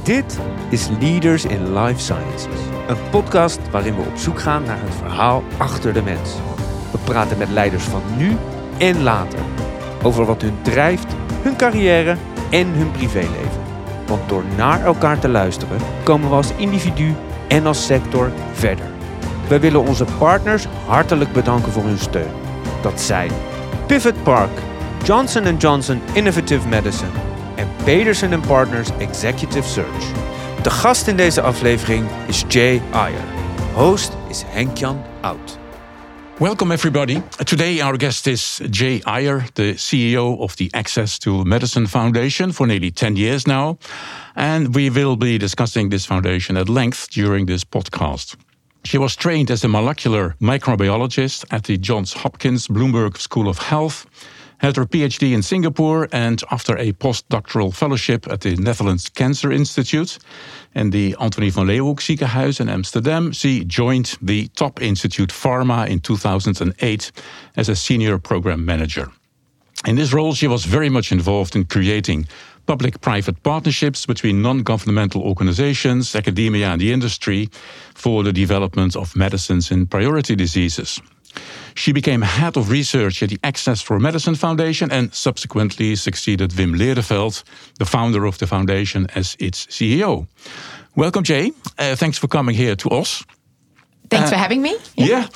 Dit is Leaders in Life Sciences, een podcast waarin we op zoek gaan naar het verhaal achter de mens. We praten met leiders van nu en later over wat hun drijft, hun carrière en hun privéleven. Want door naar elkaar te luisteren komen we als individu en als sector verder. Wij willen onze partners hartelijk bedanken voor hun steun. Dat zijn Pivot Park, Johnson & Johnson Innovative Medicine en Pedersen & Partners Executive Search. De gast in deze aflevering is Jay Iyer. Host is Henk-Jan Oud. Welcome everybody. Today our guest is Jay Iyer, the CEO of the Access to Medicine Foundation for nearly 10 years now. And we will be discussing this foundation at length during this podcast. She was trained as a molecular microbiologist at the Johns Hopkins Bloomberg School of Health, had her PhD in Singapore, and after a postdoctoral fellowship at the Netherlands Cancer Institute and the Antonie van Leeuwenhoek Ziekenhuis in Amsterdam, she joined the Top Institute Pharma in 2008 as a senior program manager. In this role, she was very much involved in creating public-private partnerships between non-governmental organizations, academia and the industry for the development of medicines in priority diseases. She became head of research at the Access for Medicine Foundation and subsequently succeeded Wim Leerdeveld, the founder of the foundation, as its CEO. Welcome, Jay. Thanks for coming here to us. Thanks for having me.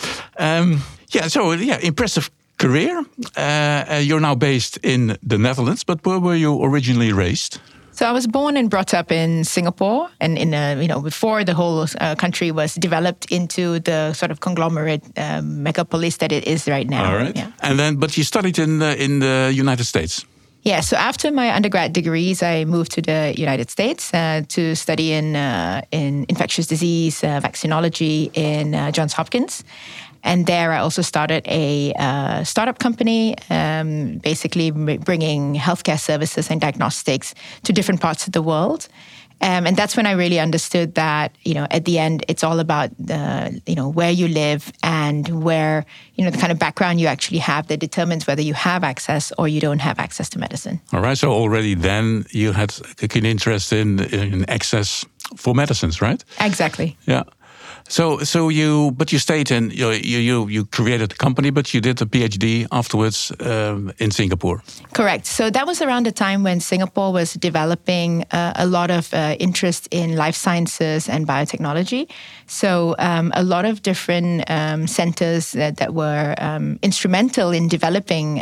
Impressive career. You're now based in the Netherlands, but where were you originally raised? So I was born and brought up in Singapore, and before the whole country was developed into the sort of conglomerate megapolis that it is right now. All right. Yeah. But you studied in the United States. Yeah. So after my undergrad degrees, I moved to the United States to study in infectious disease vaccinology in Johns Hopkins. And there I also started a startup company, basically bringing healthcare services and diagnostics to different parts of the world. And that's when I really understood that, at the end, it's all about, where you live and where, the kind of background you actually have that determines whether you have access or you don't have access to medicine. All right. So already then you had a keen interest in access for medicines, right? Exactly. Yeah. So you stayed in, you created a company, but you did a PhD afterwards in Singapore. Correct. So that was around the time when Singapore was developing a lot of interest in life sciences and biotechnology. So a lot of different centers that were instrumental in developing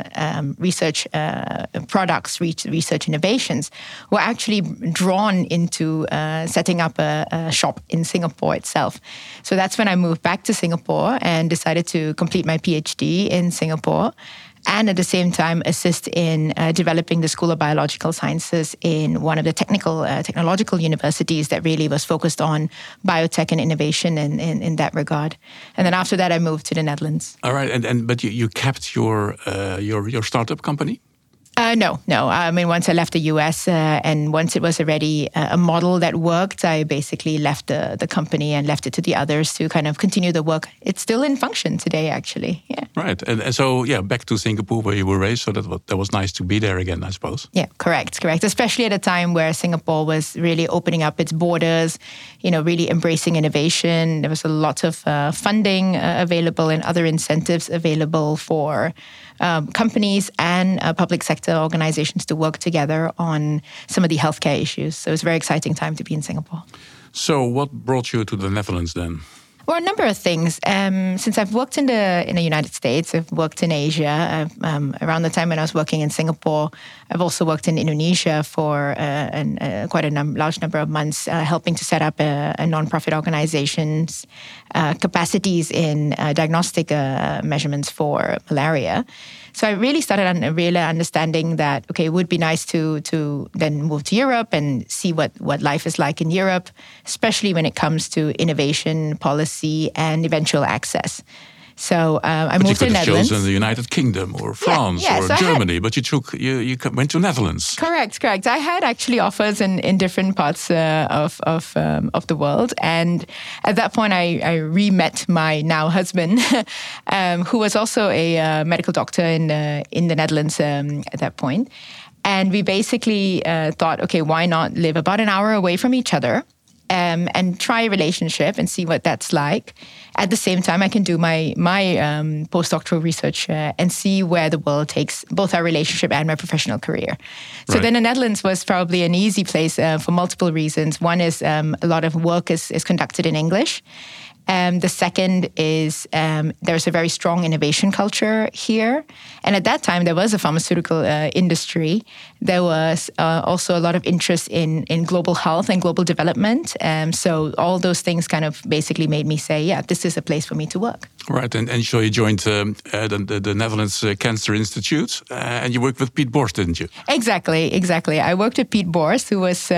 research products, research innovations, were actually drawn into setting up a shop in Singapore itself. So that's when I moved back to Singapore and decided to complete my PhD in Singapore, and at the same time assist in developing the School of Biological Sciences in one of the technological universities that really was focused on biotech and innovation in that regard. And then after that, I moved to the Netherlands. All right, but you kept your startup company? No. I mean, once I left the US and once it was already a model that worked, I basically left the company and left it to the others to kind of continue the work. It's still in function today, actually. Yeah. Right. And so, back to Singapore where you were raised. So that was nice to be there again, I suppose. Yeah, correct. Especially at a time where Singapore was really opening up its borders, really embracing innovation. There was a lot of funding available and other incentives available for companies and public sector organizations to work together on some of the healthcare issues. So it was a very exciting time to be in Singapore. So what brought you to the Netherlands then? Well, a number of things. Since I've worked in the United States, I've worked in Asia. Around the time when I was working in Singapore, I've also worked in Indonesia for quite a large number of months, helping to set up a non-profit organization's capacities in diagnostic measurements for malaria. So I really started understanding that, it would be nice to then move to Europe and see what life is like in Europe, especially when it comes to innovation, policy, and eventual access. So I moved to the Netherlands. But you could have chosen the United Kingdom or France or Germany, but you went to Netherlands. Correct. I had actually offers in different parts of the world, and at that point I re-met my now husband, who was also a medical doctor in the Netherlands at that point. And we basically thought, okay, why not live about an hour away from each other and try a relationship and see what that's like. At the same time, I can do my postdoctoral research and see where the world takes both our relationship and my professional career. So then the Netherlands was probably an easy place for multiple reasons. One is a lot of work is conducted in English. The second is there's a very strong innovation culture here. And at that time, there was a pharmaceutical industry. There was also a lot of interest in global health and global development. So all those things kind of basically made me say, yeah, this is a place for me to work. Right. And so you joined the Netherlands Cancer Institute and you worked with Piet Borst, didn't you? Exactly. I worked with Piet Borst, who was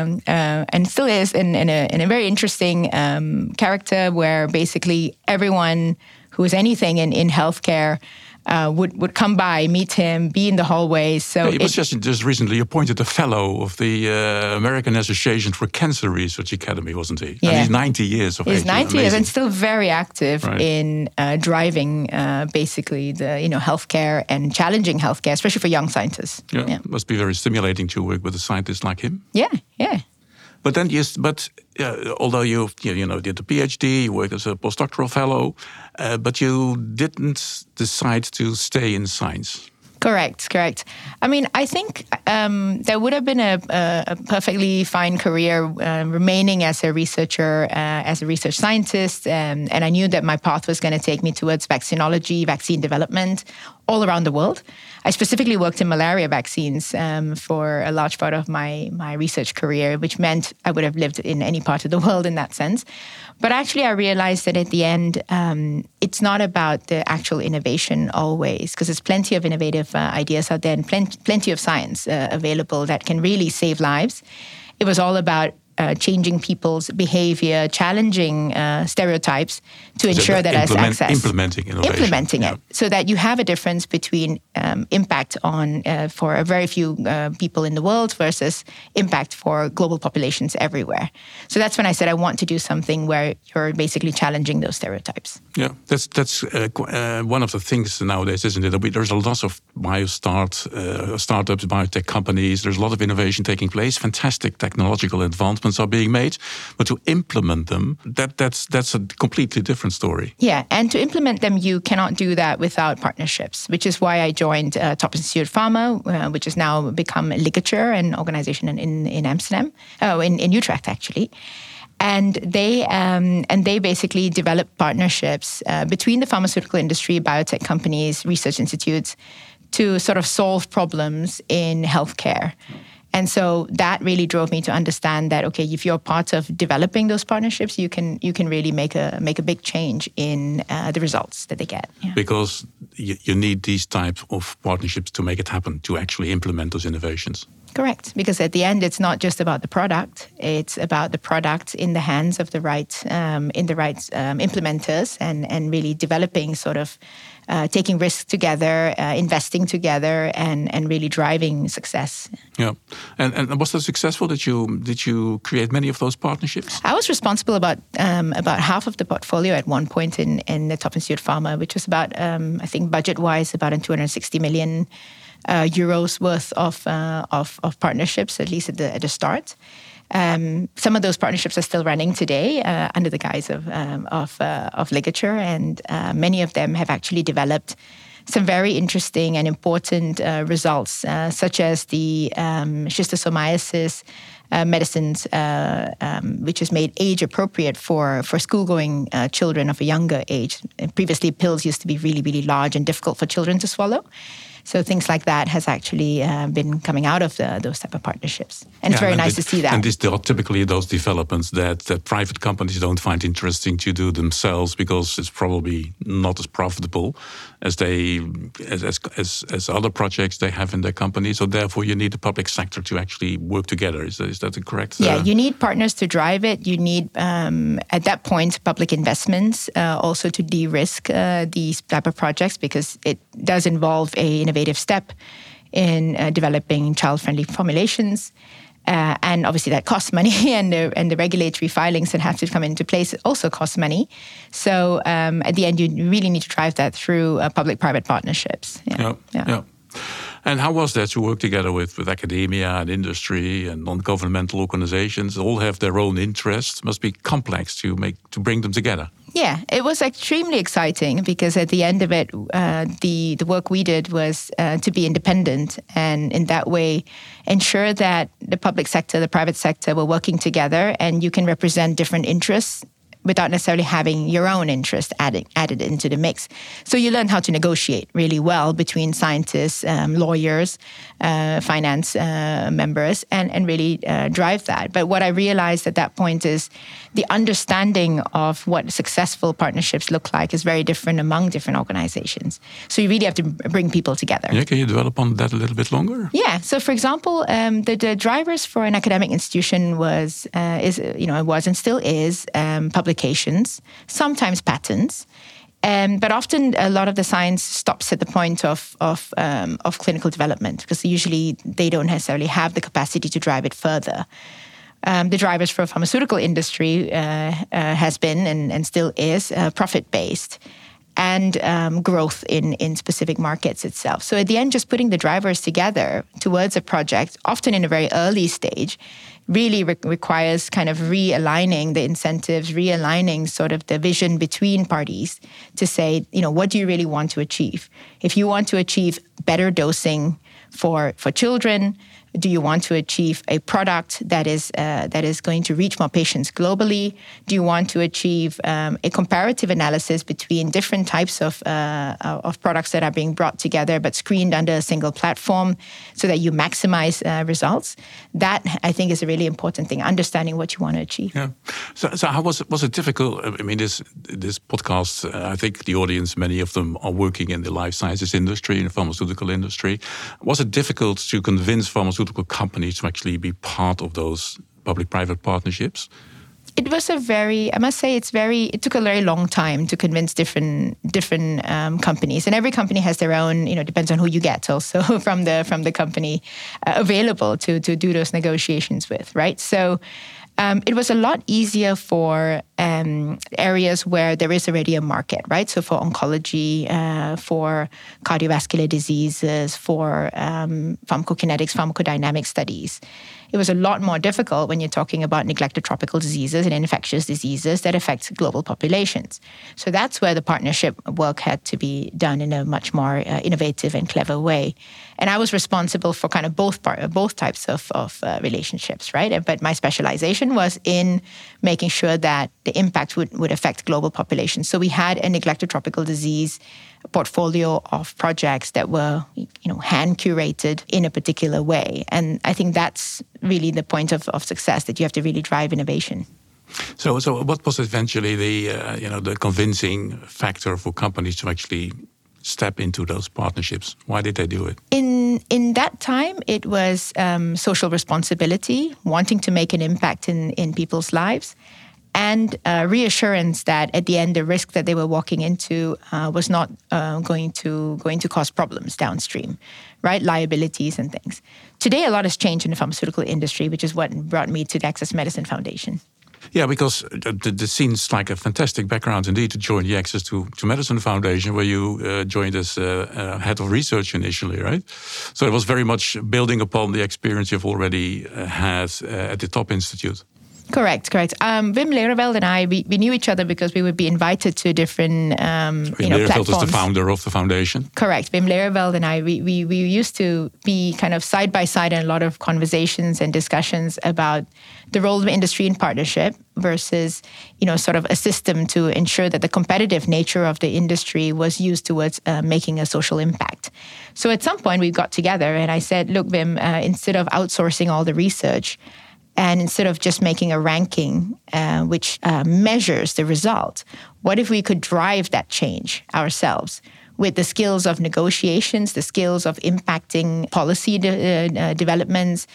and still is in a very interesting character where basically everyone who is anything in healthcare would come by, meet him, be in the hallways. So he was just recently appointed a fellow of the American Association for Cancer Research Academy, wasn't he? Yeah. And he's 90 years of age. He's 90 years and still very active in driving basically the healthcare and challenging healthcare, especially for young scientists. Yeah, it must be very stimulating to work with a scientist like him. Yeah. But then, although you did the PhD, you worked as a postdoctoral fellow, but you didn't decide to stay in science. Correct. I mean, I think there would have been a perfectly fine career remaining as a researcher, as a research scientist. And I knew that my path was going to take me towards vaccinology, vaccine development, all around the world. I specifically worked in malaria vaccines for a large part of my research career, which meant I would have lived in any part of the world in that sense. But actually, I realized that at the end, it's not about the actual innovation always, because there's plenty of innovative ideas out there and plenty of science available that can really save lives. It was all about changing people's behavior, challenging stereotypes to ensure that there's access. Implementing innovation. Implementing it so that you have a difference between impact on for a very few people in the world versus impact for global populations everywhere. So that's when I said I want to do something where you're basically challenging those stereotypes. Yeah, that's one of the things nowadays, isn't it? There's a lot of startups, biotech companies. There's a lot of innovation taking place. Fantastic technological advancements are being made, but to implement them, that's a completely different story. Yeah, and to implement them, you cannot do that without partnerships, which is why I joined Top Instituut Pharma, which has now become Ligature, an organization in Amsterdam, in Utrecht actually. And they basically develop partnerships between the pharmaceutical industry, biotech companies, research institutes, to sort of solve problems in healthcare. And so that really drove me to understand that, okay, if you're part of developing those partnerships, you can really make a big change in the results that they get. Yeah. Because you need these types of partnerships to make it happen, to actually implement those innovations. Correct, because at the end, it's not just about the product; it's about the product in the hands of the right implementers, and really developing sort of taking risks together, investing together, and really driving success. Yeah, and was that successful? Did you create many of those partnerships? I was responsible about half of the portfolio at one point in the Top Instituut Pharma, which was about I think budget-wise about 260 million. Euros worth of partnerships, at least at the start. Some of those partnerships are still running today under the guise of Ligature, and many of them have actually developed some very interesting and important results, such as the schistosomiasis medicines, which is made age appropriate for school-going children of a younger age. Previously, pills used to be really, really large and difficult for children to swallow. So things like that has actually been coming out of those type of partnerships. And it's very nice to see that. And these are typically those developments that private companies don't find interesting to do themselves because it's probably not as profitable as other projects they have in their company. So therefore you need the public sector to actually work together. Is that correct? Yeah, you need partners to drive it. You need, at that point, public investments also to de-risk these type of projects, because it does involve a innovative step in developing child-friendly formulations. And obviously that costs money, and the regulatory filings that have to come into place also cost money. So at the end, you really need to drive that through public-private partnerships. Yeah. And how was that to work together with academia and industry and non-governmental organizations? They all have their own interests. It must be complex to bring them together. Yeah, it was extremely exciting because at the end of it, the work we did was to be independent and in that way ensure that the public sector, the private sector were working together and you can represent different interests without necessarily having your own interest added into the mix. So you learn how to negotiate really well between scientists, lawyers, finance members, and really drive that. But what I realized at that point is the understanding of what successful partnerships look like is very different among different organizations. So you really have to bring people together. Yeah, can you develop on that a little bit longer? Yeah. So, for example, the drivers for an academic institution was and still is publications, sometimes patents. But often a lot of the science stops at the point of clinical development because usually they don't necessarily have the capacity to drive it further. The drivers for pharmaceutical industry has been and still is profit-based and growth in specific markets itself. So at the end, just putting the drivers together towards a project, often in a very early stage, really requires kind of realigning the incentives, realigning sort of the vision between parties to say, what do you really want to achieve? If you want to achieve better dosing for children, do you want to achieve a product that is going to reach more patients globally? Do you want to achieve a comparative analysis between different types of products that are being brought together but screened under a single platform so that you maximize results? That, I think, is a really important thing, understanding what you want to achieve. Yeah. So how was it difficult? I mean, this podcast, I think the audience, many of them are working in the life sciences industry, in the pharmaceutical industry. Was it difficult to convince pharmaceutical companies to actually be part of those public-private partnerships? It was it took a very long time to convince different companies, and every company has their own, depends on who you get also from the company available to do those negotiations with, right? So it was a lot easier for areas where there is already a market, right? So for oncology, for cardiovascular diseases, for pharmacokinetics, pharmacodynamic studies. It was a lot more difficult when you're talking about neglected tropical diseases and infectious diseases that affect global populations. So that's where the partnership work had to be done in a much more innovative and clever way. And I was responsible for kind of both types of relationships, right? But my specialization was in making sure that the impact would affect global populations. So we had a neglected tropical disease portfolio of projects that were, hand curated in a particular way. And I think that's really the point of success, that you have to really drive innovation. So what was eventually the convincing factor for companies to actually step into those partnerships? Why did they do it? In that time, it was social responsibility, wanting to make an impact in people's lives, and reassurance that at the end, the risk that they were walking into was not going to cause problems downstream, right? Liabilities and things. Today, a lot has changed in the pharmaceutical industry, which is what brought me to the Access Medicine Foundation. Yeah, because this seems like a fantastic background indeed to join the Access to Medicine Foundation, where you joined as head of research initially, right? So it was very much building upon the experience you've already had at the top institute. Correct. Wim Lereveld and I, we knew each other because we would be invited to different Wim Lereveld platforms. is the founder of the foundation. Correct. Wim Lereveld and I, we used to be kind of side by side in a lot of conversations and discussions about the role of industry in partnership versus, sort of a system to ensure that the competitive nature of the industry was used towards making a social impact. So at some point we got together and I said, look, Wim, instead of outsourcing all the research, and instead of just making a ranking which measures the result, what if we could drive that change ourselves with the skills of negotiations, the skills of impacting policy developments,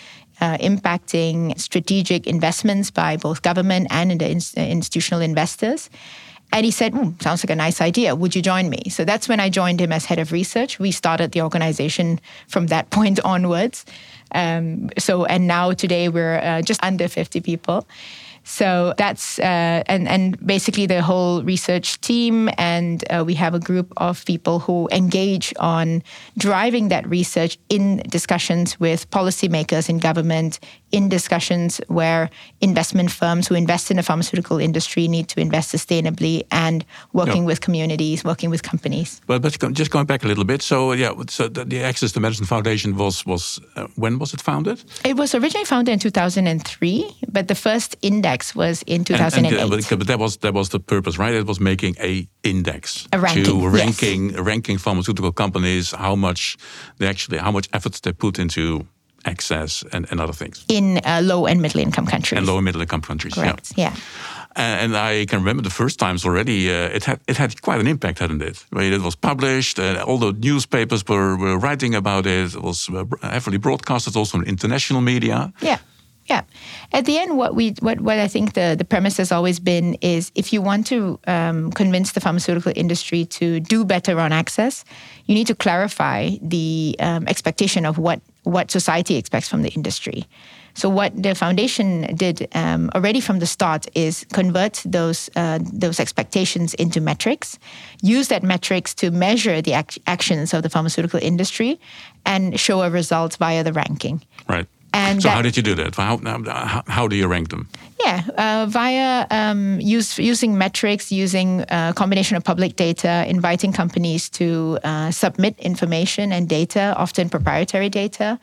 impacting strategic investments by both government and the institutional investors? And he said, sounds like a nice idea. Would you join me? So that's when I joined him as head of research. We started the organization from that point onwards. And now today we're just under 50 people. So that's, and basically the whole research team, and we have a group of people who engage on driving that research in discussions with policymakers in government, in discussions where investment firms who invest in the pharmaceutical industry need to invest sustainably, and working with communities, working with companies. But just going back a little bit, so the Access to Medicine Foundation was when was it founded? It was originally founded in 2003, but the first index was in 2008. But that was the purpose, right? It was making a index, a ranking, ranking pharmaceutical companies, how much efforts they put into access and other things in low and middle income countries. And low and middle income countries, correct? Yeah. And I can remember the first times already. It had quite an impact, hadn't it? When it was published, all the newspapers were writing about it. It was heavily broadcasted, also in international media. Yeah. Yeah. At the end, what I think the premise has always been is, if you want to convince the pharmaceutical industry to do better on access, you need to clarify the expectation of what society expects from the industry. So what the foundation did already from the start is convert those expectations into metrics, use that metrics to measure the actions of the pharmaceutical industry, and show a result via the ranking. Right. And so how did you do that? How do you rank them? Yeah, via using metrics, using a combination of public data, inviting companies to submit information and data, often proprietary data,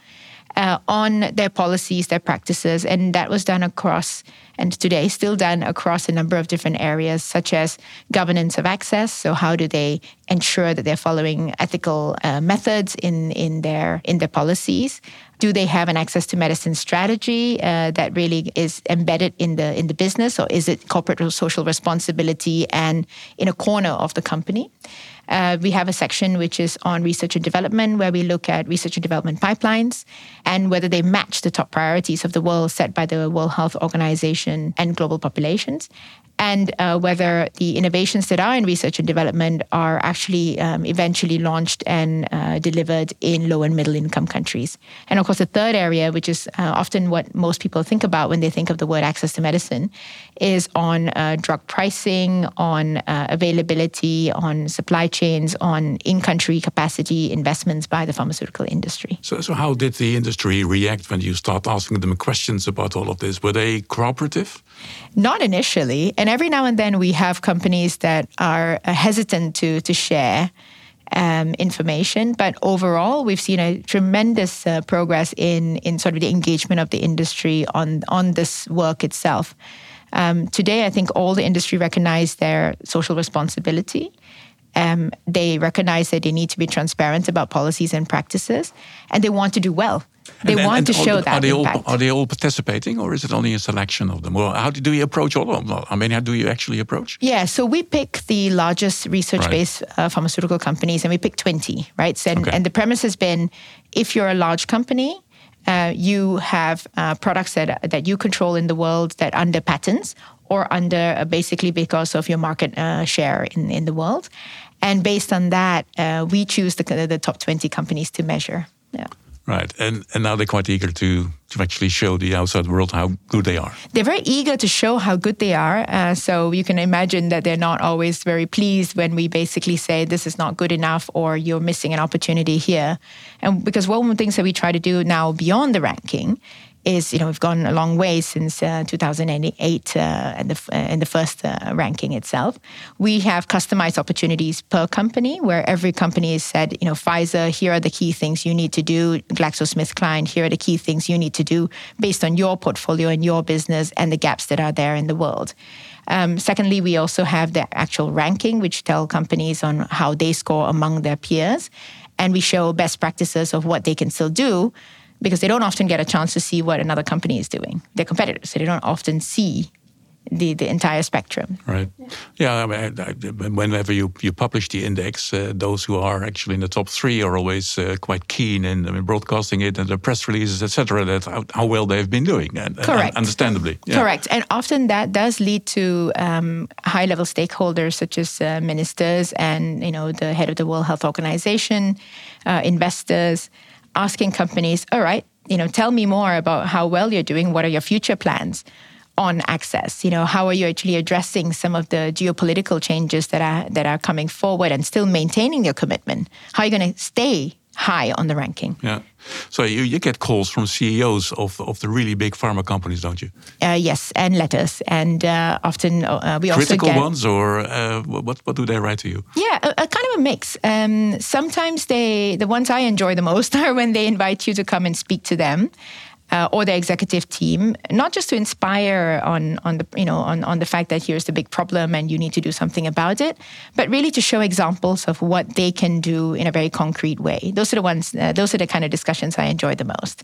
on their policies, their practices. And that was done across, and today still done across, a number of different areas, such as governance of access. So how do they ensure that they're following ethical methods in their policies? Do they have an access to medicine strategy that really is embedded in the business, or is it corporate or social responsibility and in a corner of the company? We have a section which is on research and development, where we look at research and development pipelines and whether they match the top priorities of the world set by the World Health Organization and global populations, and whether the innovations that are in research and development are actually eventually launched and delivered in low and middle income countries. And of course, the third area, which is often what most people think about when they think of the word access to medicine, is on drug pricing, on availability, on supply chains, on in-country capacity investments by the pharmaceutical industry. So how did the industry react when you start asking them questions about all of this? Were they cooperative? Not initially. And every now and then we have companies that are hesitant to share information. But overall, we've seen a tremendous progress in sort of the engagement of the industry on this work itself. Today, I think all the industry recognize their social responsibility. They recognize that they need to be transparent about policies and practices, and they want to do well. They want to show that impact. Are they all participating, or is it only a selection of them? Or how do you approach all of them? I mean, how do you actually approach? Yeah, so we pick the largest research-based pharmaceutical companies, and we pick 20, right? So, and the premise has been, if you're a large company, you have products that you control in the world that under patents or under basically because of your market share in the world. And based on that, we choose the top 20 companies to measure. Yeah. Right. And now they're quite eager to actually show the outside world how good they are. They're very eager to show how good they are. So you can imagine that they're not always very pleased when we basically say this is not good enough or you're missing an opportunity here. And because one of the things that we try to do now beyond the ranking is, we've gone a long way since 2008 and the first ranking itself. We have customized opportunities per company, where every company has said, Pfizer, here are the key things you need to do. GlaxoSmithKline, here are the key things you need to do based on your portfolio and your business and the gaps that are there in the world. Secondly, we also have the actual ranking, which tell companies on how they score among their peers. And we show best practices of what they can still do, because they don't often get a chance to see what another company is doing. They're competitors, so they don't often see the entire spectrum. Right. Yeah, I mean, whenever you publish the index, those who are actually in the top 3 are always quite keen in broadcasting it and the press releases, etc., that how well they've been doing. And understandably. Yeah. Correct. And often that does lead to high-level stakeholders such as ministers and, the head of the World Health Organization, investors, asking companies, all right, tell me more about how well you're doing. What are your future plans? on access. How are you actually addressing some of the geopolitical changes that are coming forward and still maintaining your commitment? How are you going to stay high on the ranking? Yeah. So you get calls from CEOs of the really big pharma companies, don't you? Yes, and letters. And often we also get... Critical ones, or what do they write to you? Yeah, a kind of a mix. Sometimes the ones I enjoy the most are when they invite you to come and speak to them. Or the executive team, not just to inspire on the fact that here's the big problem and you need to do something about it, but really to show examples of what they can do in a very concrete way. Those are the kind of discussions I enjoy the most.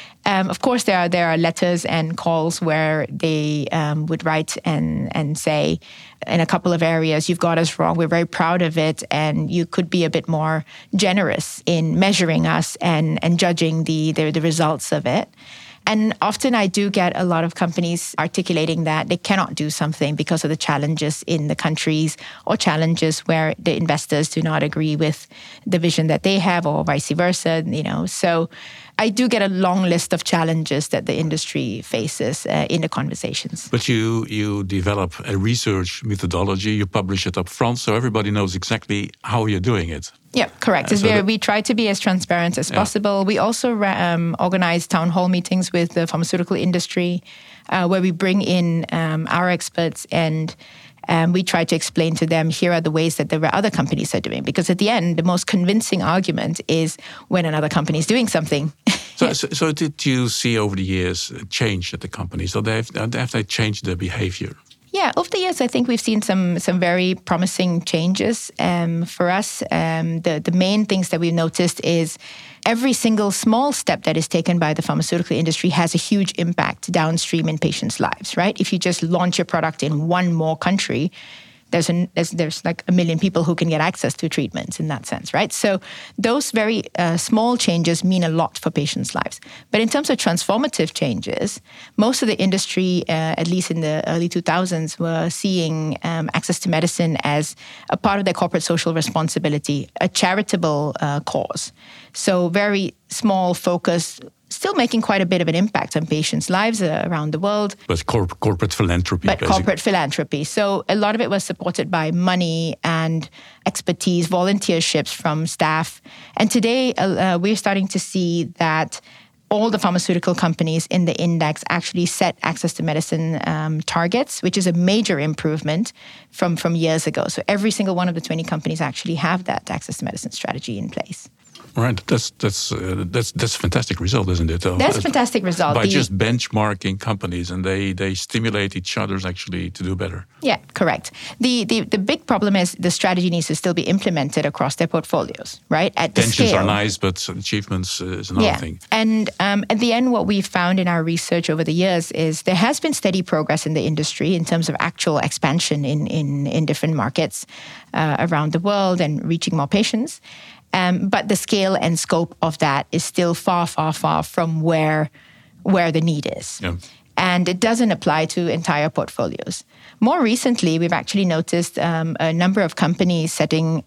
Of course, there are letters and calls where they would write and say, in a couple of areas, you've got us wrong. We're very proud of it, and you could be a bit more generous in measuring us and judging the results of it. And often I do get a lot of companies articulating that they cannot do something because of the challenges in the countries, or challenges where the investors do not agree with the vision that they have, or vice versa. So I do get a long list of challenges that the industry faces in the conversations. But you develop a research methodology, you publish it up front, so everybody knows exactly how you're doing it. Yeah, correct. We try to be as transparent as possible. We also organize town hall meetings with the pharmaceutical industry, where we bring in our experts and we try to explain to them, here are the ways that there are other companies are doing. Because at the end, the most convincing argument is when another company is doing something. So did you see over the years a change at the companies? So have they changed their behavior? Yeah, over the years, I think we've seen some very promising changes. For us, the main things that we've noticed is every single small step that is taken by the pharmaceutical industry has a huge impact downstream in patients' lives, right? If you just launch a product in one more country, there's like 1 million people who can get access to treatments in that sense, right? So those very small changes mean a lot for patients' lives. But in terms of transformative changes, most of the industry, at least in the early 2000s, were seeing access to medicine as a part of their corporate social responsibility, a charitable cause. So very small focus, still making quite a bit of an impact on patients' lives around the world. But corporate philanthropy. But basically. Corporate philanthropy. So a lot of it was supported by money and expertise, volunteerships from staff. And today we're starting to see that all the pharmaceutical companies in the index actually set access to medicine targets, which is a major improvement from years ago. So every single one of the 20 companies actually have that access to medicine strategy in place. Right, that's a fantastic result, isn't it? That's a fantastic result. By just benchmarking companies, and they stimulate each other actually to do better. Yeah, correct. The big problem is the strategy needs to still be implemented across their portfolios, right? At the Intentions scale. are nice, but achievements is another thing. And at the end, what we've found in our research over the years is there has been steady progress in the industry in terms of actual expansion in different markets around the world and reaching more patients. But the scale and scope of that is still far, far, far from where the need is. Yeah. And it doesn't apply to entire portfolios. More recently, we've actually noticed a number of companies setting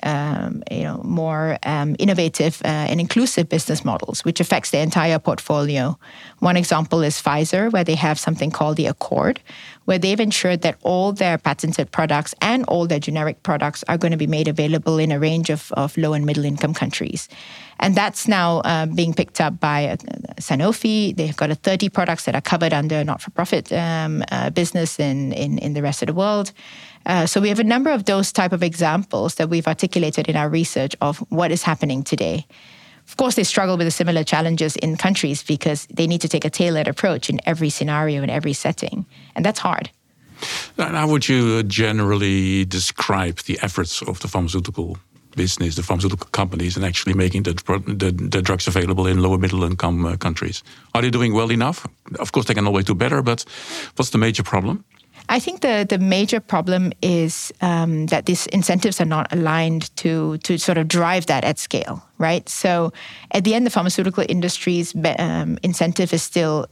more innovative and inclusive business models, which affects the entire portfolio. One example is Pfizer, where they have something called the Accord, where they've ensured that all their patented products and all their generic products are going to be made available in a range of low and middle income countries. And that's now being picked up by Sanofi. They've got 30 products that are covered under not-for-profit business in the rest of the world. So we have a number of those type of examples that we've articulated in our research of what is happening today. Of course, they struggle with the similar challenges in countries because they need to take a tailored approach in every scenario, in every setting. And that's hard. How would you generally describe the efforts of the pharmaceutical business, the pharmaceutical companies, and actually making the drugs available in lower middle income countries? Are they doing well enough? Of course, they can always do better, but what's the major problem? I think the major problem is that these incentives are not aligned to sort of drive that at scale, right? So at the end, the pharmaceutical industry's incentive is still,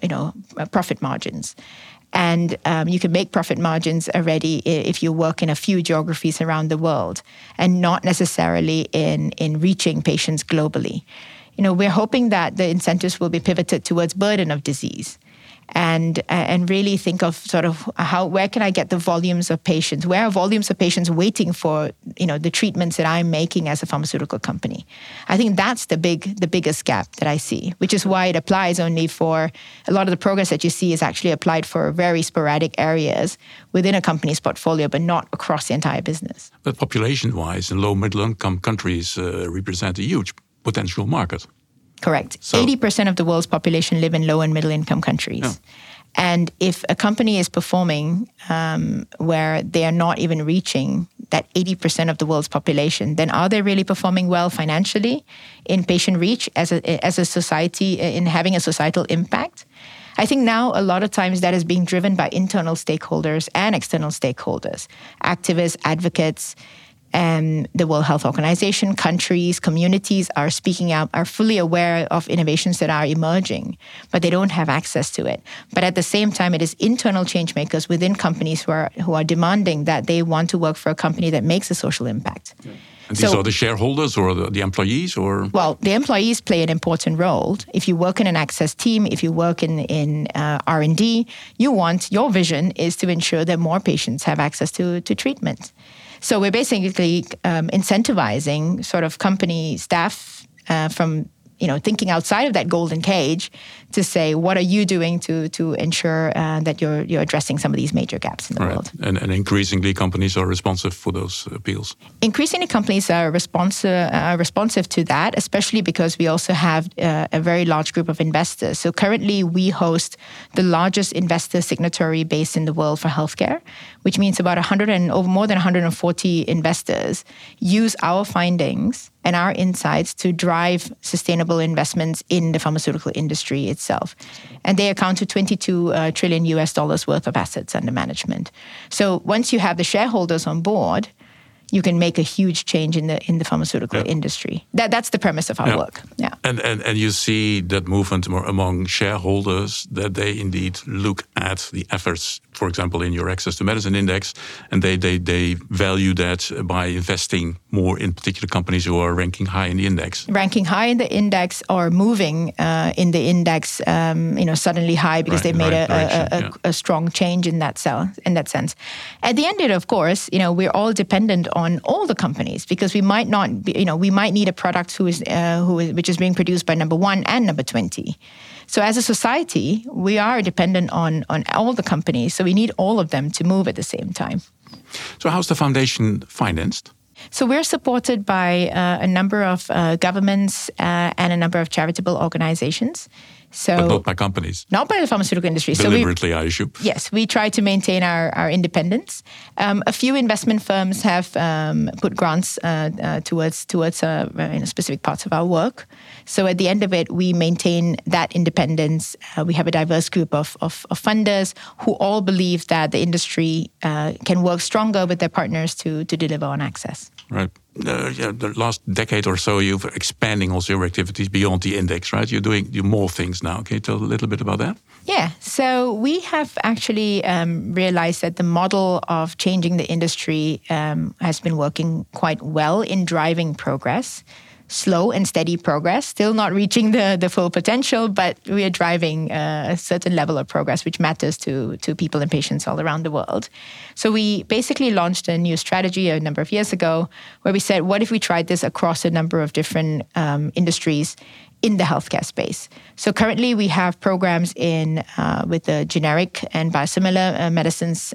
profit margins. And you can make profit margins already if you work in a few geographies around the world and not necessarily in reaching patients globally. We're hoping that the incentives will be pivoted towards burden of disease. and really think of sort of where can I get the volumes of patients? Where are volumes of patients waiting for, the treatments that I'm making as a pharmaceutical company? I think that's the biggest gap that I see, which is why it applies only for a lot of the progress that you see is actually applied for very sporadic areas within a company's portfolio, but not across the entire business. But population-wise, in low middle-income countries represent a huge potential market. Correct. So, 80% of the world's population live in low and middle-income countries. Yeah. And if a company is performing where they are not even reaching that 80% of the world's population, then are they really performing well financially in patient reach as a society, in having a societal impact? I think now a lot of times that is being driven by internal stakeholders and external stakeholders, activists, advocates, and the World Health Organization, countries, communities are speaking out, are fully aware of innovations that are emerging, but they don't have access to it. But at the same time, it is internal change makers within companies who are demanding that they want to work for a company that makes a social impact. Yeah. And these are the shareholders or the employees? Or Well, the employees play an important role. If you work in an access team, if you work in R&D, your vision is to ensure that more patients have access to treatment. So we're basically incentivizing sort of company staff from thinking outside of that golden cage to say, what are you doing to ensure that you're addressing some of these major gaps in the world? And increasingly, companies are responsive for those appeals. Increasingly, companies are responsive to that, especially because we also have a very large group of investors. So currently, we host the largest investor signatory base in the world for healthcare, which means about more than 140 investors use our findings and our insights to drive sustainable investments in the pharmaceutical industry itself. And they account to $22 trillion worth of assets under management. So once you have the shareholders on board, you can make a huge change in the pharmaceutical industry. That's the premise of our work. Yeah. And you see that movement among shareholders, that they indeed look at the efforts, for example, in your Access to Medicine Index, and they value that by investing more in particular companies who are ranking high in the index. Ranking high in the index or moving in the index, suddenly high because they've made a strong change in that sense. At the end of it, of course, we're all dependent on all the companies because we might not be, we might need a product which is being produced by number 1 and number 20. So as a society, we are dependent on all the companies. So we need all of them to move at the same time. So how's the foundation financed? So we're supported by a number of governments and a number of charitable organizations. But not by companies. Not by the pharmaceutical industry. Deliberately, I assume. Yes, we try to maintain our independence. A few investment firms have put grants towards specific parts of our work. So at the end of it, we maintain that independence. We have a diverse group of funders who all believe that the industry can work stronger with their partners to deliver on access. Right. The last decade or so, you've expanding also your activities beyond the index, right? You're doing more things now. Can you tell a little bit about that? Yeah. So we have actually realized that the model of changing the industry has been working quite well in driving progress. Slow and steady progress, still not reaching the full potential, but we are driving a certain level of progress, which matters to people and patients all around the world. So we basically launched a new strategy a number of years ago where we said, what if we tried this across a number of different industries in the healthcare space? So currently we have programs with the generic and biosimilar medicines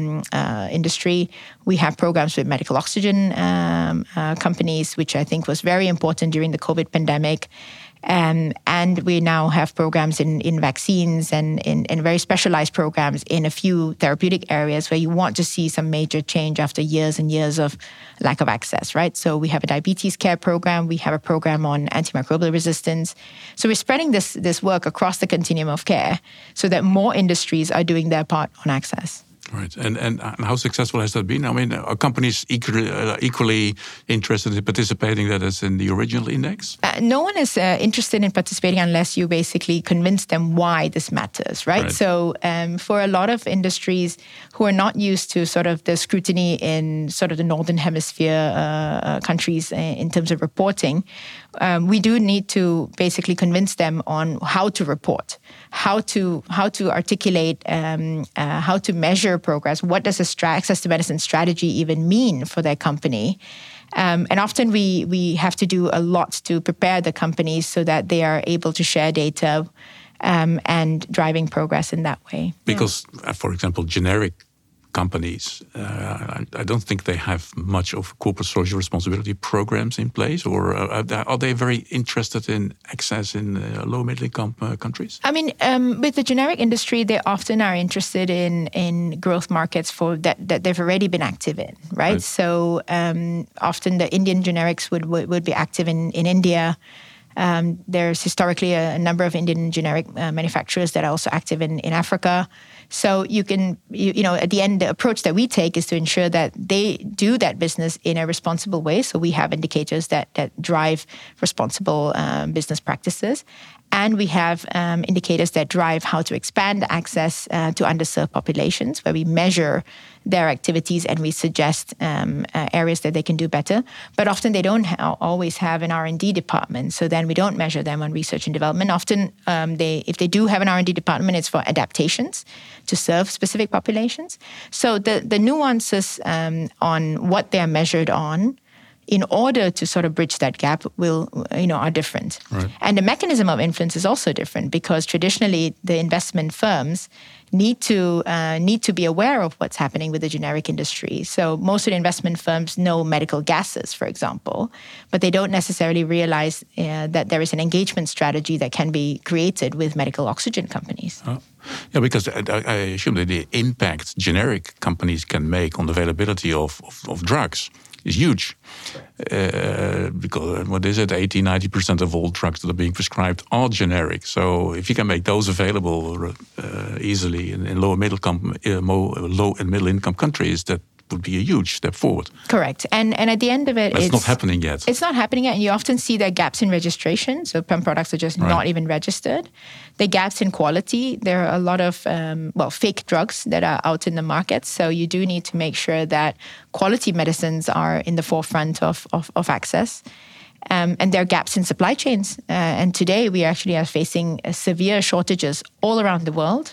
industry. We have programs with medical oxygen companies, which I think was very important during the COVID pandemic. And we now have programs in vaccines and in very specialized programs in a few therapeutic areas where you want to see some major change after years and years of lack of access, right? So we have a diabetes care program. We have a program on antimicrobial resistance. So we're spreading this work across the continuum of care so that more industries are doing their part on access. Right. And how successful has that been? I mean, are companies equally interested in participating that is in the original index? No one is interested in participating unless you basically convince them why this matters, right? So for a lot of industries who are not used to sort of the scrutiny in sort of the Northern Hemisphere countries in terms of reporting, we do need to basically convince them on how to report, how to articulate, how to measure progress. What does access to medicine strategy even mean for their company? And often we have to do a lot to prepare the companies so that they are able to share data and driving progress in that way. Because, for example, generic companies, I don't think they have much of corporate social responsibility programs in place, or are they very interested in access in low middle income countries? I mean, with the generic industry, they often are interested in growth markets that they've already been active in, right? So often the Indian generics would be active in India. There's historically a number of Indian generic manufacturers that are also active in Africa. So you at the end, the approach that we take is to ensure that they do that business in a responsible way. So we have indicators that drive responsible business practices. And we have indicators that drive how to expand access to underserved populations, where we measure their activities and we suggest areas that they can do better. But often they don't always have an R&D department, so then we don't measure them on research and development. Often, if they do have an R&D department, it's for adaptations to serve specific populations. So the nuances on what they are measured on in order to sort of bridge that gap are different. Right. And the mechanism of influence is also different, because traditionally the investment firms need to be aware of what's happening with the generic industry. So most of the investment firms know medical gases, for example, but they don't necessarily realize that there is an engagement strategy that can be created with medical oxygen companies. Oh. Yeah, because I assume that the impact generic companies can make on the availability of drugs is huge. Because, 80-90% of all drugs that are being prescribed are generic. So if you can make those available easily in low and middle income countries, that would be a huge step forward. Correct. And at the end of it, it's not happening yet. It's not happening yet. And you often see there are gaps in registration. So some products are just not even registered. The gaps in quality. There are a lot of, fake drugs that are out in the market. So you do need to make sure that quality medicines are in the forefront of access. And there are gaps in supply chains. And today we actually are facing severe shortages all around the world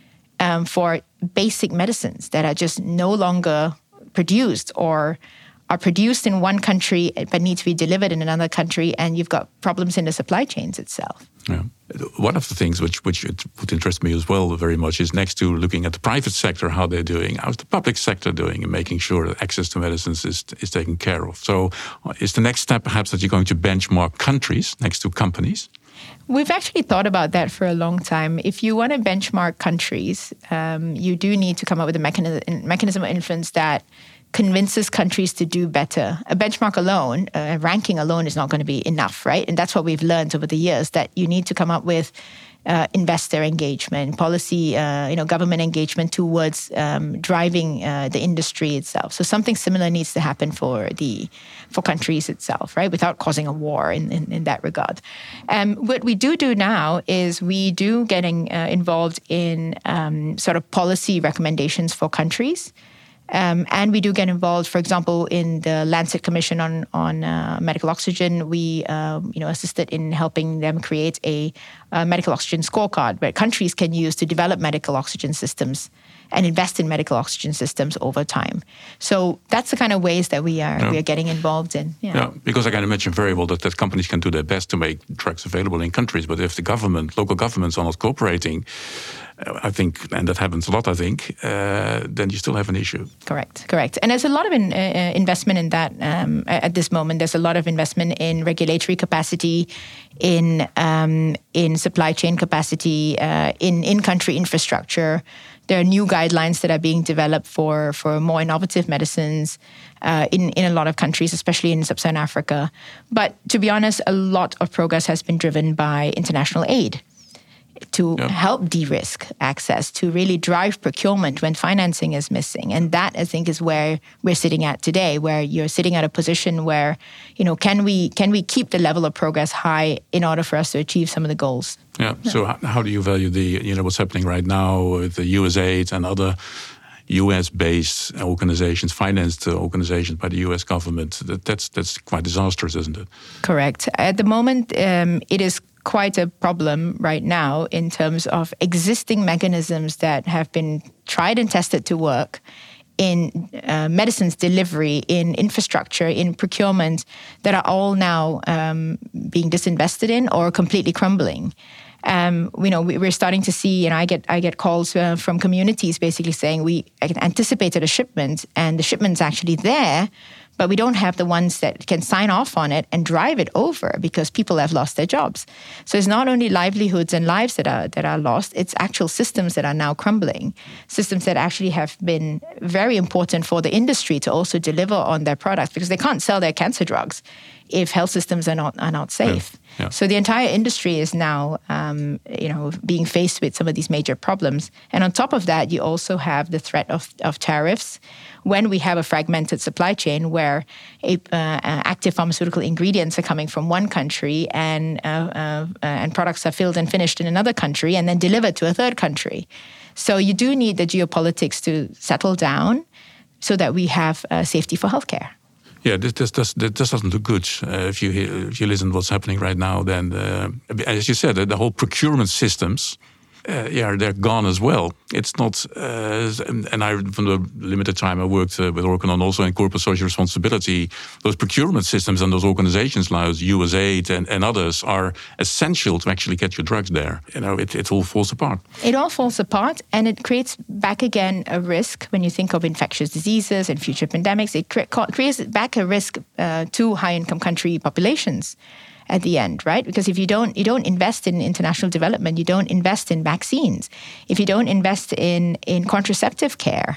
for basic medicines that are just no longer produced, or are produced in one country but need to be delivered in another country, and you've got problems in the supply chains itself. Yeah. One of the things which would interest me as well very much is, next to looking at the private sector, how they're doing, how's the public sector doing in making sure that access to medicines is taken care of. So is the next step perhaps that you're going to benchmark countries next to companies? We've actually thought about that for a long time. If you want to benchmark countries, you do need to come up with a mechanism of influence that convinces countries to do better. A benchmark alone, a ranking alone is not going to be enough, right? And that's what we've learned over the years, that you need to come up with investor engagement, policy, government engagement towards driving the industry itself. So something similar needs to happen for countries itself, right? Without causing a war in that regard. What we do now is we do getting involved in sort of policy recommendations for countries. And we do get involved, for example, in the Lancet Commission on medical oxygen. We, assisted in helping them create a medical oxygen scorecard where countries can use to develop medical oxygen systems and invest in medical oxygen systems over time. So that's the kind of ways that we are getting involved in. Yeah, because I can imagine very well that companies can do their best to make drugs available in countries, but if the local governments are not cooperating, I think, and that happens a lot, I think, then you still have an issue. Correct. And there's a lot of investment in that at this moment. There's a lot of investment in regulatory capacity, in supply chain capacity, in country infrastructure. There are new guidelines that are being developed for more innovative medicines in a lot of countries, especially in sub-Saharan Africa. But to be honest, a lot of progress has been driven by international aid. to help de-risk access, to really drive procurement when financing is missing. And that, I think, is where we're sitting at today, where you're sitting at a position where, can we keep the level of progress high in order for us to achieve some of the goals? Yeah. So how do you value what's happening right now with the USAID and other US-based organizations, financed organizations by the US government? That's quite disastrous, isn't it? Correct. At the moment, it is quite a problem right now in terms of existing mechanisms that have been tried and tested to work in medicines delivery, in infrastructure, in procurement, that are all now being disinvested in or completely crumbling. We're starting to see, I get calls from communities basically saying we anticipated a shipment and the shipment's actually there, but we don't have the ones that can sign off on it and drive it over because people have lost their jobs. So it's not only livelihoods and lives that are lost, it's actual systems that are now crumbling, systems that actually have been very important for the industry to also deliver on their products because they can't sell their cancer drugs if health systems are not safe. Yeah. So the entire industry is now, being faced with some of these major problems. And on top of that, you also have the threat of tariffs. When we have a fragmented supply chain where active pharmaceutical ingredients are coming from one country and products are filled and finished in another country and then delivered to a third country. So you do need the geopolitics to settle down so that we have safety for healthcare. Yeah, this doesn't look good. If you listen to what's happening right now, then as you said, the whole procurement systems, they're gone as well. It's not, and I, from the limited time I worked with Organon also in corporate social responsibility, those procurement systems and those organizations like USAID and others are essential to actually get your drugs there. It all falls apart. It all falls apart, and it creates back again a risk when you think of infectious diseases and future pandemics. It creates back a risk to high-income country populations at the end, right? Because if you don't invest in international development, you don't invest in vaccines. If you don't invest in contraceptive care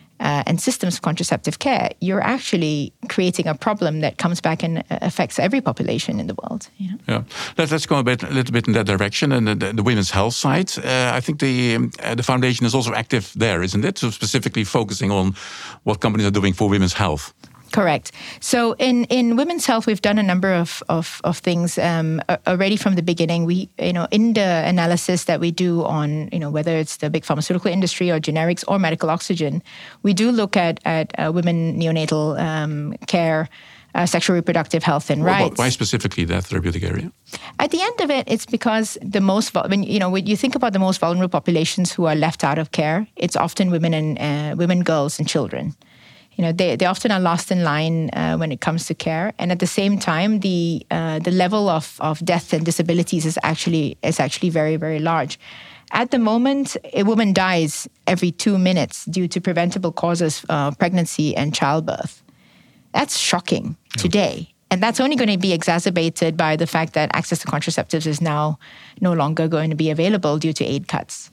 and systems of contraceptive care, you're actually creating a problem that comes back and affects every population in the world. Yeah, let's go a little bit in that direction. And the women's health side, I think the foundation is also active there, isn't it? So specifically focusing on what companies are doing for women's health. Correct. So in women's health, we've done a number of things already from the beginning. We, in the analysis that we do on, whether it's the big pharmaceutical industry or generics or medical oxygen, we do look at women neonatal care, sexual reproductive health and rights. Why specifically that therapeutic area? At the end of it, it's because when you think about the most vulnerable populations who are left out of care, it's often women, girls, and children. They often are last in line when it comes to care, and at the same time, the level of death and disabilities is actually very, very large. At the moment, a woman dies every 2 minutes due to preventable causes of pregnancy and childbirth. That's shocking today. And that's only going to be exacerbated by the fact that access to contraceptives is now no longer going to be available due to aid cuts.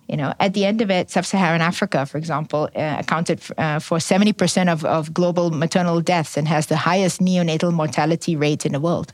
At the end of it, Sub-Saharan Africa, for example, accounted for 70% of global maternal deaths and has the highest neonatal mortality rate in the world.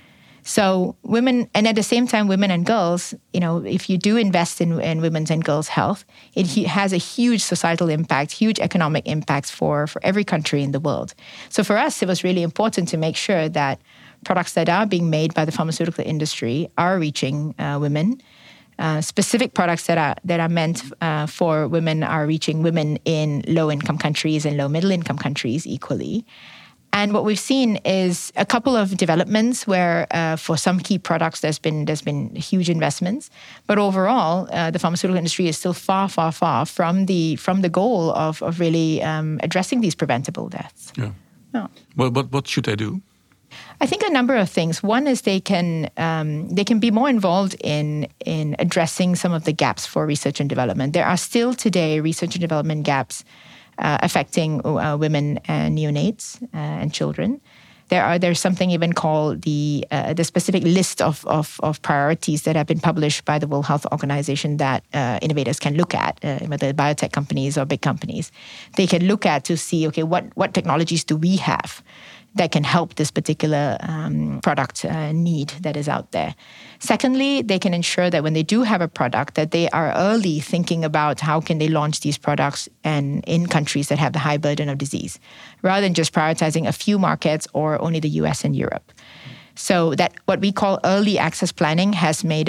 So women, and at the same time, women and girls, if you do invest in women's and girls' health, it has a huge societal impact, huge economic impacts for every country in the world. So for us, it was really important to make sure that products that are being made by the pharmaceutical industry are reaching women. Specific products that are meant for women are reaching women in low-income countries and low-middle-income countries equally. And what we've seen is a couple of developments where for some key products there's been huge investments, but overall the pharmaceutical industry is still far, far, far from the goal of really addressing these preventable deaths. Yeah. No. Well, what should they do? I think a number of things. One is they can be more involved in addressing some of the gaps for research and development. There are still today research and development gaps affecting women and neonates and children. There's something even called the specific list of priorities that have been published by the World Health Organization that innovators can look at, whether biotech companies or big companies. They can look at to see, okay, what technologies do we have that can help this particular product need that is out there. Secondly, they can ensure that when they do have a product, that they are early thinking about how can they launch these products and in countries that have the high burden of disease, rather than just prioritizing a few markets or only the US and Europe. So that what we call early access planning has made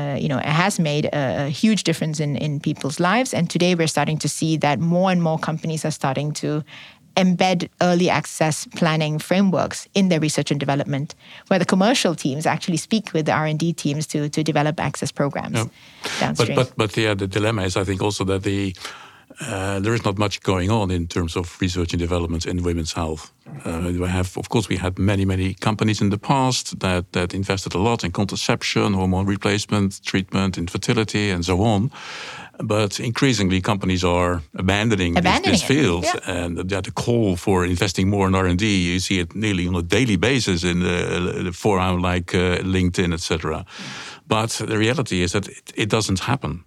a huge difference in people's lives. And today we're starting to see that more and more companies are starting to embed early access planning frameworks in their research and development, where the commercial teams actually speak with the R&D teams to develop access programs downstream. But the dilemma is, I think, also that there is not much going on in terms of research and development in women's health. We had many companies in the past that invested a lot in contraception, hormone replacement, treatment, infertility, and so on. But increasingly, companies are abandoning this field, and the call for investing more in R&D, you see it nearly on a daily basis in the forum like LinkedIn, etc. But the reality is that it doesn't happen.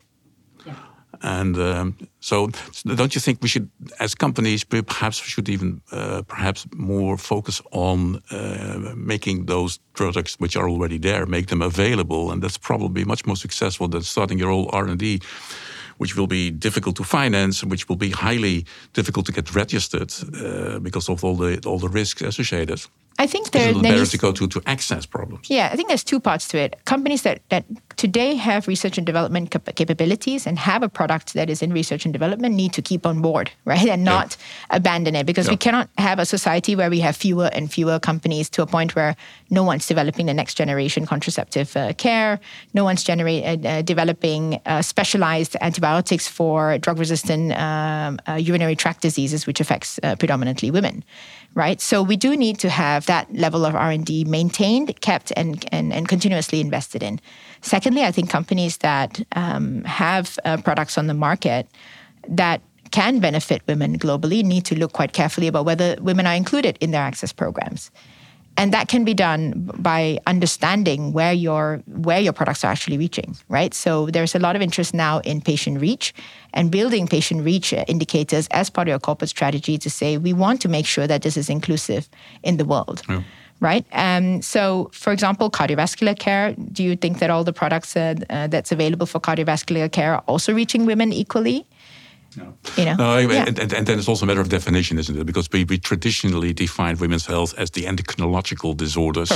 And so don't you think we should, as companies, perhaps we should even perhaps more focus on making those products which are already there, make them available, and that's probably much more successful than starting your own R&D, which will be difficult to finance, which will be highly difficult to get registered because of all the risks associated. I think there's a better to go to access problems. Yeah, I think there's two parts to it. Companies that today have research and development capabilities and have a product that is in research and development need to keep on board, right? And not abandon it, because we cannot have a society where we have fewer and fewer companies to a point where no one's developing the next generation contraceptive care, no one's developing specialized antibiotics for drug-resistant urinary tract diseases, which affects predominantly women. Right, so we do need to have that level of R&D maintained, kept, and continuously invested in. Secondly, I think companies that have products on the market that can benefit women globally need to look quite carefully about whether women are included in their access programs. And that can be done by understanding where your products are actually reaching, right? So there's a lot of interest now in patient reach and building patient reach indicators as part of your corporate strategy to say, we want to make sure that this is inclusive in the world, right? So, for example, cardiovascular care, do you think that all the products that's available for cardiovascular care are also reaching women equally? No. And then it's also a matter of definition, isn't it? Because we traditionally define women's health as the endocrinological disorders,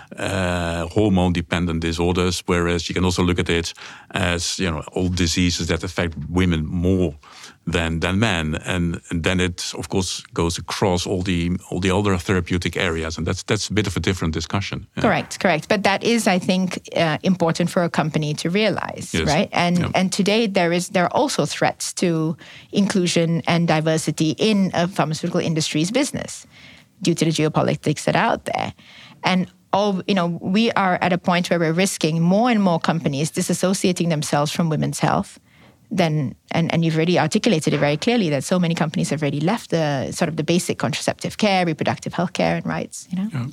hormone-dependent disorders, whereas you can also look at it as, all diseases that affect women more than men, and then it of course goes across all the other therapeutic areas, and that's a bit of a different discussion. Correct. But that is, I think, important for a company to realize, right? And today there are also threats to inclusion and diversity in a pharmaceutical industry's business due to the geopolitics that are out there, and we are at a point where we're risking more and more companies disassociating themselves from women's health. And you've already articulated it very clearly that so many companies have already left the sort of the basic contraceptive care, reproductive health care and rights,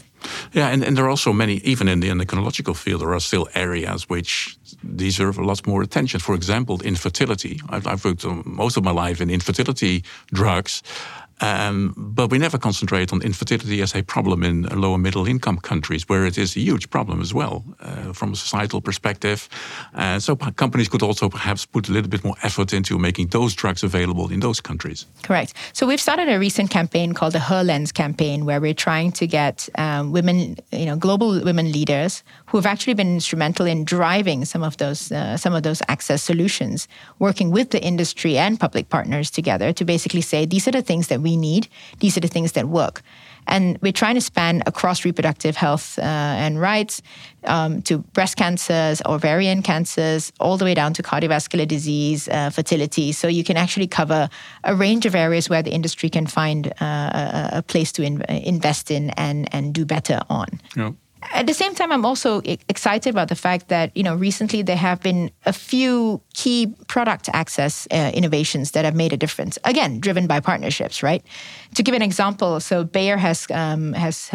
and there are also many, even in the endocrinological field, there are still areas which deserve a lot more attention. For example, infertility. I've worked most of my life in infertility drugs. But we never concentrate on infertility as a problem in lower middle income countries, where it is a huge problem as well from a societal perspective. So companies could also perhaps put a little bit more effort into making those drugs available in those countries. Correct. So we've started a recent campaign called the Her Lens campaign, where we're trying to get women, global women leaders who have actually been instrumental in driving some of those access solutions, working with the industry and public partners together to basically say, these are the things that we need. These are the things that work. And we're trying to span across reproductive health and rights to breast cancers, ovarian cancers, all the way down to cardiovascular disease, fertility. So you can actually cover a range of areas where the industry can find a place to invest in and do better on. Yeah. At the same time, I'm also excited about the fact that, recently there have been a few key product access innovations that have made a difference. Again, driven by partnerships, right? To give an example, so Bayer has there's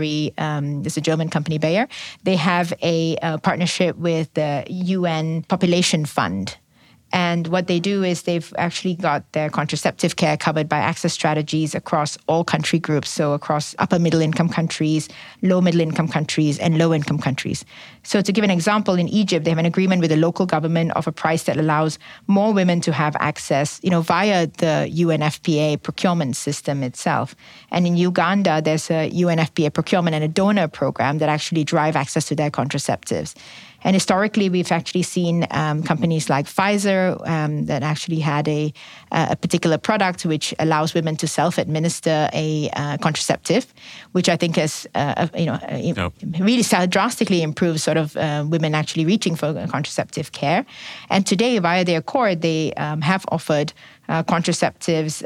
a German company, Bayer. They have a partnership with the UN Population Fund. And what they do is they've actually got their contraceptive care covered by access strategies across all country groups, so across upper middle income countries, low middle income countries, and low income countries. So to give an example, in Egypt, they have an agreement with the local government of a price that allows more women to have access, via the UNFPA procurement system itself. And in Uganda, there's a UNFPA procurement and a donor program that actually drive access to their contraceptives. And historically, we've actually seen companies like Pfizer that actually had a particular product which allows women to self-administer a contraceptive, which I think has really drastically improved sort of women actually reaching for contraceptive care. And today, via their accord, they have offered contraceptives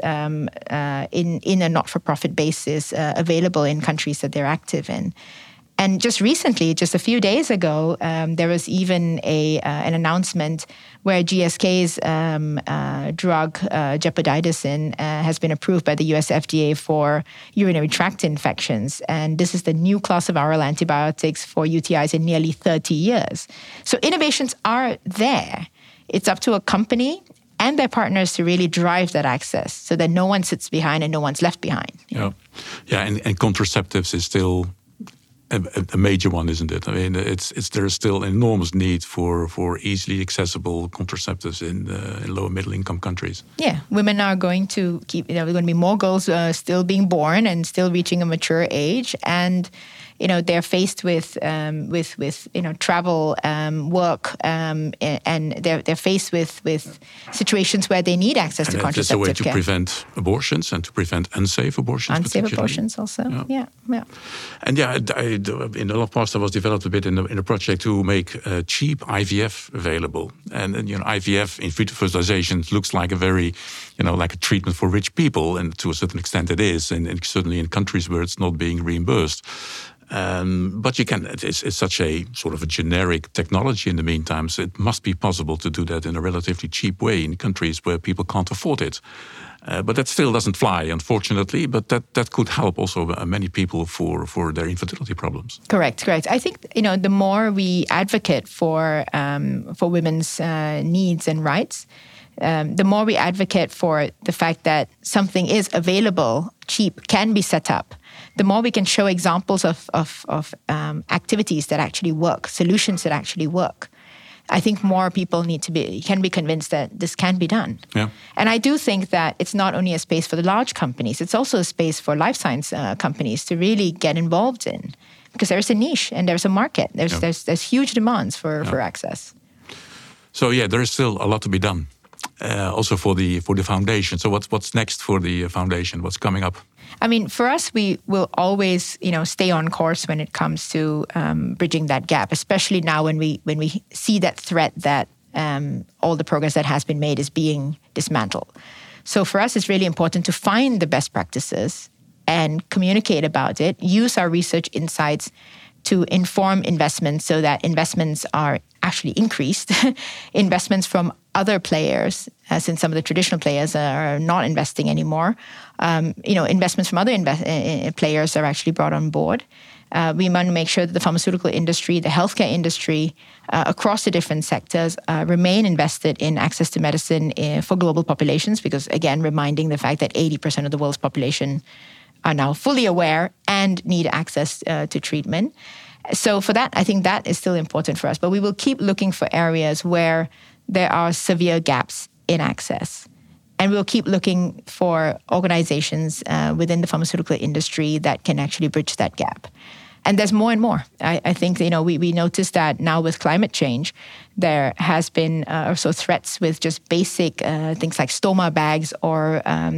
in a not-for-profit basis available in countries that they're active in. And just recently, just a few days ago, there was even an announcement where GSK's drug, gepotidacin, has been approved by the US FDA for urinary tract infections. And this is the new class of oral antibiotics for UTIs in nearly 30 years. So innovations are there. It's up to a company and their partners to really drive that access so that no one sits behind and no one's left behind. Yeah, and contraceptives is still a major one, isn't it? I mean, there is still an enormous need for easily accessible contraceptives in lower middle income countries. Yeah, women are going to keep. There are going to be more girls still being born and still reaching a mature age, and they're faced with travel, work, and they're faced with situations where they need access to contraceptive care. There's a way to prevent abortions and to prevent unsafe abortions. Unsafe abortions also, yeah. And in the past, I was developed a bit in a project to make cheap IVF available. And IVF, in vitro fertilization, looks like a very, like a treatment for rich people, and to a certain extent it is, and certainly in countries where it's not being reimbursed. But it's such a sort of a generic technology in the meantime, so it must be possible to do that in a relatively cheap way in countries where people can't afford it. But that still doesn't fly, unfortunately, but that could help also many people for their infertility problems. Correct. I think, the more we advocate for women's needs and rights, the more we advocate for the fact that something is available, cheap, can be set up, the more we can show examples of activities that actually work, solutions that actually work. I think more people can be convinced that this can be done. Yeah. And I do think that it's not only a space for the large companies, it's also a space for life science companies to really get involved in, because there's a niche and there's a market. There's huge demands for access. So there is still a lot to be done. Also for the foundation. So what's next for the foundation? What's coming up? I mean, for us, we will always, stay on course when it comes to bridging that gap, especially now when we see that threat that all the progress that has been made is being dismantled. So for us, it's really important to find the best practices and communicate about it, use our research insights to inform investments so that investments are actually increased, investments from other players, since some of the traditional players are not investing anymore. Investments from other players are actually brought on board. We want to make sure that the pharmaceutical industry, the healthcare industry, across the different sectors remain invested in access to medicine for global populations, because, again, reminding the fact that 80% of the world's population are now fully aware and need access to treatment. So for that, I think that is still important for us. But we will keep looking for areas where there are severe gaps in access. And we'll keep looking for organizations within the pharmaceutical industry that can actually bridge that gap. And there's more and more. I think, we noticed that now with climate change, there has been also threats with just basic things like stoma bags or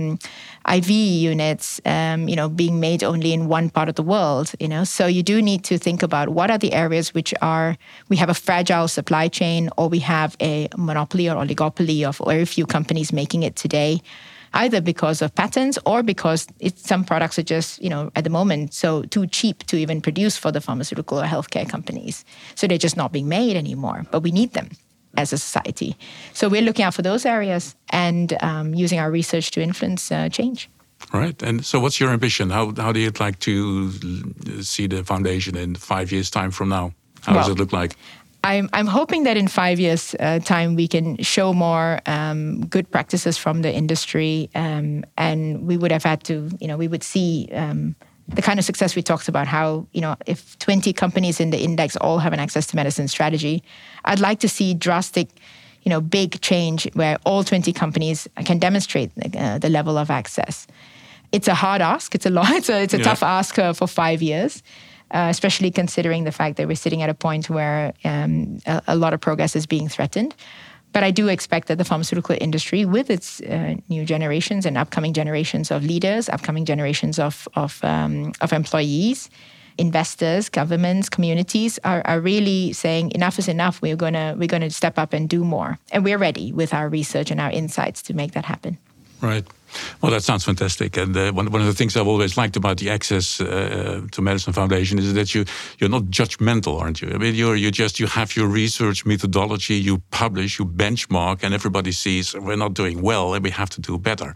IV units, being made only in one part of the world, So you do need to think about what are the areas we have a fragile supply chain, or we have a monopoly or oligopoly of very few companies making it today, either because of patents or because some products are just, at the moment, so too cheap to even produce for the pharmaceutical or healthcare companies. So they're just not being made anymore, but we need them as a society. So we're looking out for those areas and using our research to influence change. Right. And so what's your ambition? How do you like to see the foundation in 5 years' time from now? How does it look like? I'm hoping that in 5 years' time we can show more good practices from the industry, and we would have had to, we would see the kind of success we talked about. How if 20 companies in the index all have an access to medicine strategy, I'd like to see drastic, big change where all 20 companies can demonstrate the level of access. It's a hard ask. It's a tough ask for 5 years. Especially considering the fact that we're sitting at a point where a lot of progress is being threatened. But I do expect that the pharmaceutical industry, with its new generations and upcoming generations of leaders, upcoming generations of employees, investors, governments, communities, are really saying enough is enough. We're gonna step up and do more, and we're ready with our research and our insights to make that happen. Right. Well, that sounds fantastic. And one of the things I've always liked about the Access to Medicine Foundation is that you're not judgmental, aren't you? I mean, you have your research methodology, you publish, you benchmark, and everybody sees we're not doing well and we have to do better.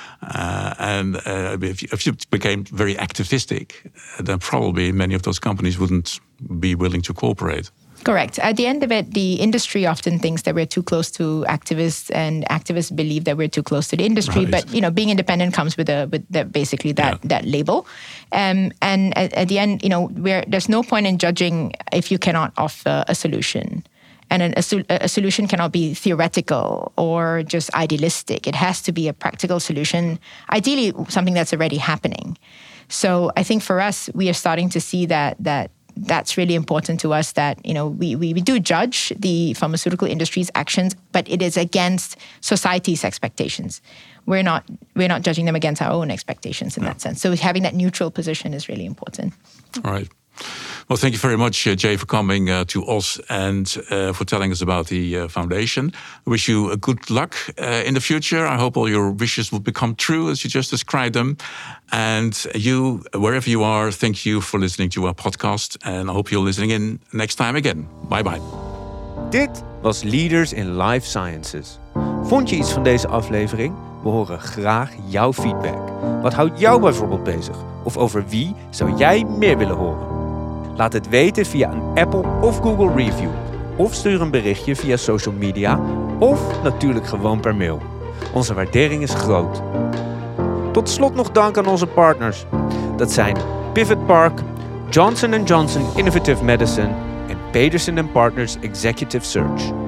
If you became very activistic, then probably many of those companies wouldn't be willing to cooperate. Correct. At the end of it, the industry often thinks that we're too close to activists, and activists believe that we're too close to the industry. Right. But being independent comes with basically that label. And at the end, there's no point in judging if you cannot offer a solution. And a solution cannot be theoretical or just idealistic. It has to be a practical solution, ideally something that's already happening. So I think for us, we are starting to see that's really important to us, that we do judge the pharmaceutical industry's actions, but it is against society's expectations. We're not judging them against our own expectations in that sense. So having that neutral position is really important. All right. Well, thank you very much, Jay, for coming to us and for telling us about the foundation. I wish you good luck in the future. I hope all your wishes will become true as you just described them. And you, wherever you are, thank you for listening to our podcast. And I hope you're listening in next time again. Bye-bye. Dit was Leaders in Life Sciences. Vond je iets van deze aflevering? We horen graag jouw feedback. Wat houdt jou bijvoorbeeld bezig? Of over wie zou jij meer willen horen? Laat het weten via een Apple of Google review. Of stuur een berichtje via social media. Of natuurlijk gewoon per mail. Onze waardering is groot. Tot slot nog dank aan onze partners. Dat zijn Pivot Park, Johnson & Johnson Innovative Medicine en Pedersen & Partners Executive Search.